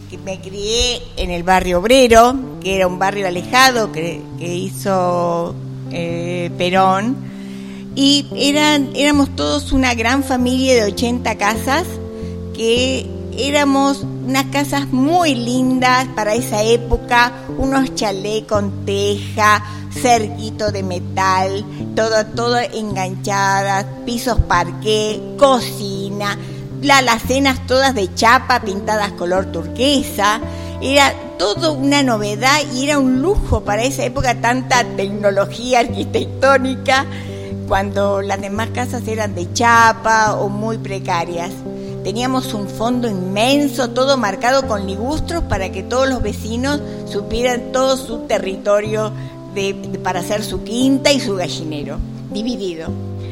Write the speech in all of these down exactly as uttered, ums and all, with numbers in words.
me crié en el barrio obrero, que era un barrio alejado que, que hizo eh, Perón, y eran éramos todos una gran familia de ochenta casas, que éramos unas casas muy lindas para esa época, unos chalés con teja, cerquito de metal, todo, todo enganchadas, pisos parqué, cocina, las alacenas todas de chapa pintadas color turquesa. Era todo una novedad y era un lujo para esa época, tanta tecnología arquitectónica, cuando las demás casas eran de chapa o muy precarias. Teníamos un fondo inmenso, todo marcado con ligustros para que todos los vecinos supieran todo su territorio de, de, para hacer su quinta y su gallinero, dividido.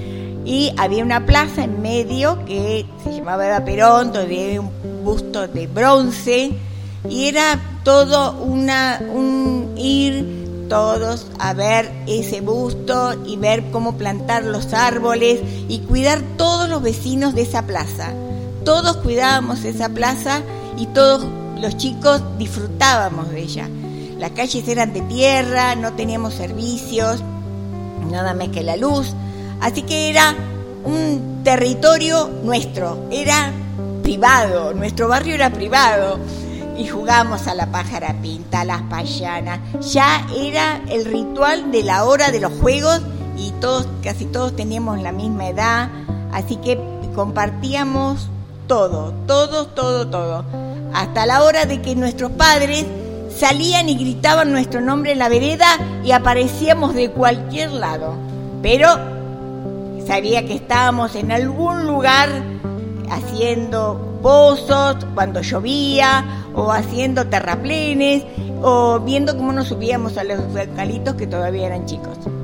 Y había una plaza en medio que se llamaba Eva Perón, donde había un busto de bronce, y era todo una un ir todos a ver ese busto y ver cómo plantar los árboles y cuidar todos los vecinos de esa plaza. Todos cuidábamos esa plaza y todos los chicos disfrutábamos de ella. Las calles eran de tierra, no teníamos servicios, nada más que la luz, así que era un territorio nuestro, era privado, nuestro barrio era privado, y jugábamos a la pájara pinta, a las payanas. Ya era el ritual de la hora de los juegos y todos, casi todos teníamos la misma edad, así que compartíamos todo, todo, todo, todo, hasta la hora de que nuestros padres salían y gritaban nuestro nombre en la vereda y aparecíamos de cualquier lado, pero sabía que estábamos en algún lugar haciendo pozos cuando llovía, o haciendo terraplenes, o viendo cómo nos subíamos a los eucaliptos que todavía eran chicos.